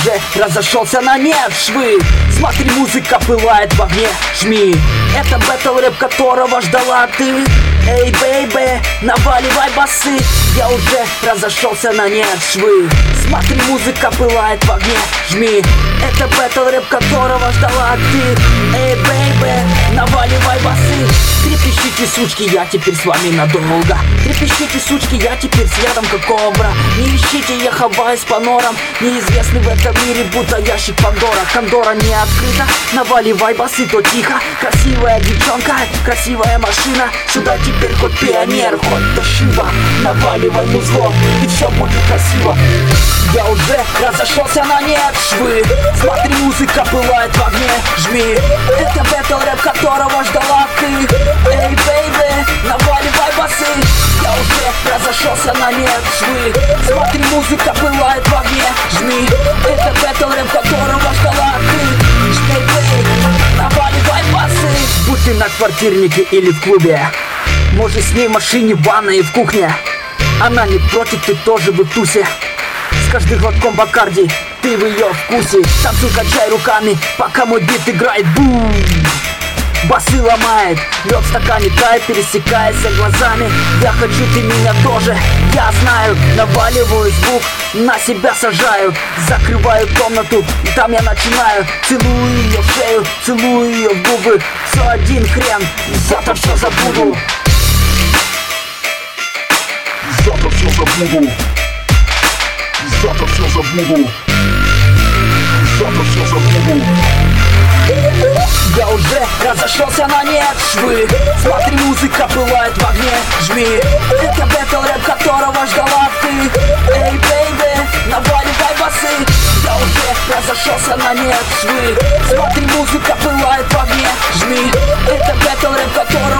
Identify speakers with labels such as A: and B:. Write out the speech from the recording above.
A: уже разошелся на нет швы. Смотри, музыка пылает в огне, жми. Это бэтл рэп, которого ждала ты. Эй, бейбе, наваливай басы. Я уже разошелся на нет швы. Смотри, музыка пылает в огне, жми. Это бэтл рэп, которого ждала ты. Эй, бейбе, наваливай басы. Трепещите, сучки, я теперь с вами надолго. Трепещите, сучки, я теперь с ядом как кобра. Не ищите, я ховаюсь по норам. Неизвестный в этом мире, будто ящик Пандора. Кондора не открыта, наваливай басы, то тихо. Красивая девчонка, красивая машина. Сюда теперь хоть пионер, хоть Тошиба. Наваливай музло, и все будет красиво. Я уже разошелся на нет швы. Смотри, музыка пылает в огне, жми. Это бэтл рэп, которого ждала ты. Эй, бейбе, наваливай басы. Я уже разошелся на нет швы. Смотри, музыка пылает в огне, жми. Это бэтл рэп, которого ждала ты. Жми, бей, наваливай басы. Будь ты на квартирнике или в клубе, может, с ней в машине, в ванной и в кухне. Она не против, ты тоже в тусе. С каждым глотком Бакарди ты в ее вкусе. Танцуй, качай руками, пока мой бит играет. Бум! Басы ломает, лед в стакане тает, пересекаясь глазами. Я хочу, ты меня тоже, я знаю. Наваливаю звук, на себя сажаю. Закрываю комнату, и там я начинаю. Целую ее в шею, целую ее в губы. Все один хрен, завтра все забуду.
B: Завтра все забуду. Завтра все забуду. Завтра все забуду.
A: Я уже разошелся на нет швы. Смотри, музыка пылает в огне, жми. Это бэтл рэп, которого ждала ты. Эй, бейбе, наваливай басы. Я уже разошелся на нет швы. Смотри, музыка пылает в огне, жми. Это бэтл рэп, которого